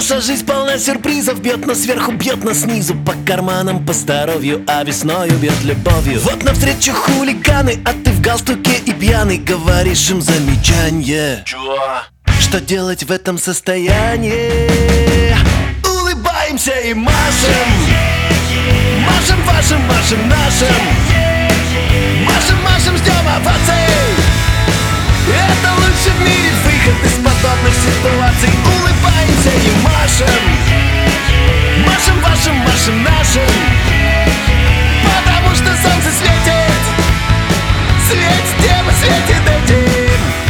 Наша жизнь полна сюрпризов, бьет нас сверху, бьет нас снизу. По карманам, по здоровью, а весною бьет любовью. Вот навстречу хулиганы, а ты в галстуке и пьяный. Говоришь им замечание. Чего? Что делать в этом состоянии? Улыбаемся и машем. Машем вашим, машем нашим. Машем, машем, ждем оваций. Это лучший в мире выход из подобных ситуаций. Улыбаемся и машем. Машем вашим, машем нашим. Потому что солнце светит. Светит тем и светит этим.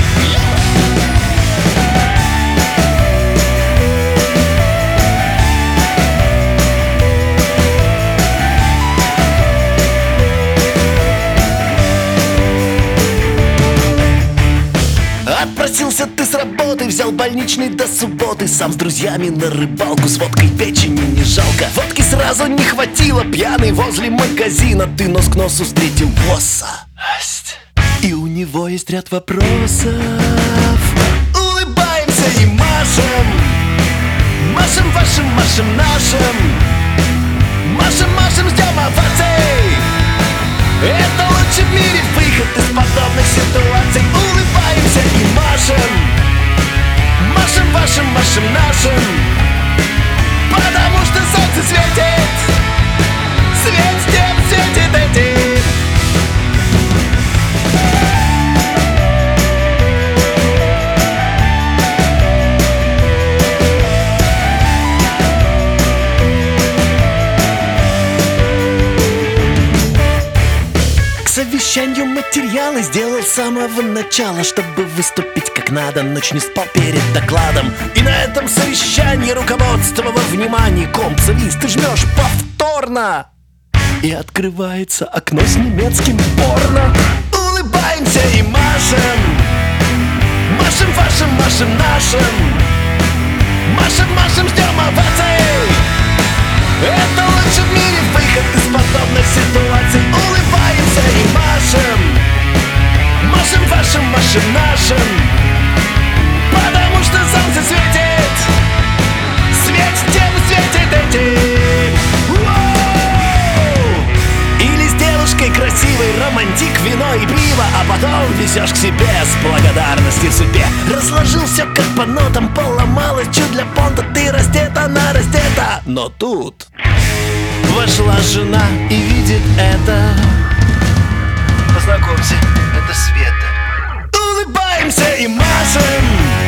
Отпросился ты с работы, взял больничный до субботы. Сам с друзьями на рыбалку, с водкой печени не жалко. Водки сразу не хватило, пьяный возле магазина. Ты нос к носу встретил босса, и у него есть ряд вопросов. Улыбаемся и машем. Машем вашим, машем нашим. Машем, машем, ждем оваций. Это лучший в мире выход из подобных ситуаций. Улыбаемся и машем. Машем вашим, машем нашим. Потому что солнце светит. Светит тем, светит этим. К совещанию материалы сделал с самого начала, чтобы выступить как надо. Ночь не спал перед докладом. И на этом совещании руководство во внимании. Комп-завис, ты жмешь повторно, и открывается окно с немецким порно. Улыбаемся и машем. Машем вашим, машем нашим. Машем, машем, ждем оваций. Это лучший в мире выход из подобных ситуаций. Улыбаемся и машем. Машем вашим, машем нашим. Потому что солнце светит. Светит тем и светит этим. Воу! Или с девушкой красивой романтик, вино и пиво, а потом везешь к себе с благодарностью судьбе. Разложил все как по нотам, поломалось чуть для понта. Ты раздета, она раздета. Но тут вошла жена и видит это. Познакомься, это Света. Улыбаемся и машем.